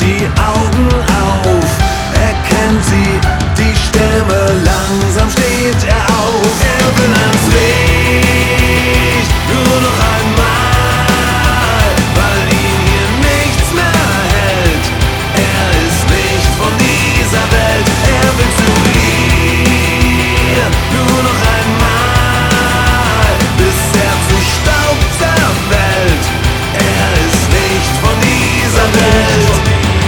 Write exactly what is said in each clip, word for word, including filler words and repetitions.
die Augen auf, erkennt sie die Stimme, langsam steht er auf. Er will ans Licht, nur noch einmal, weil ihn hier nichts mehr hält. Er ist nicht von dieser Welt, er will zu ihr, nur noch einmal, bis er zu Staub zerfällt. Er ist nicht von dieser Welt.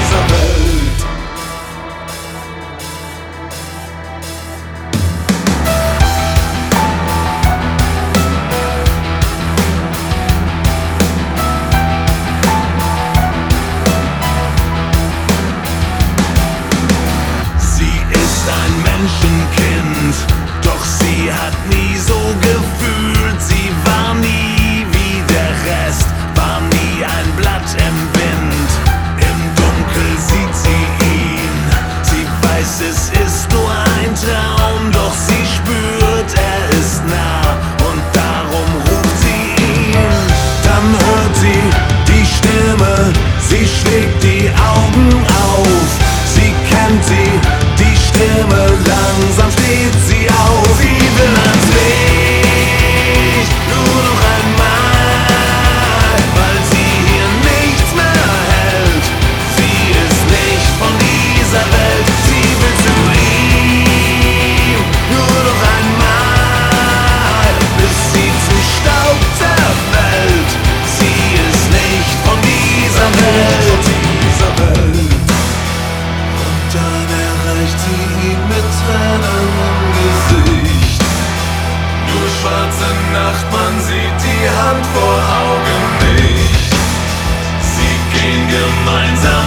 Ein Menschenkind, doch sie hat nie so gefühlt. Sie war nie wie der Rest, war nie ein Blatt im Wind. Im Dunkel sieht sie ihn, sie weiß, es ist nur ein Traum, doch sie spürt, er ist nah und darum ruft sie ihn. Dann hört sie die Stimme, sie schlägt die Augen auf, sie kennt sie, die Stimme, langsam steht sie auf. Sie will ans Licht, nur noch einmal, weil sie hier nichts mehr hält. Sie ist nicht von dieser Welt, sie will zu ihm, nur noch einmal, bis sie zu Staub zerfällt. Sie ist nicht von dieser Welt, dieser Welt. Und dann erreicht sie ihn mit Tränen im Gesicht. Nur schwarze Nacht, man sieht die Hand vor Augen nicht. Sie gehen gemeinsam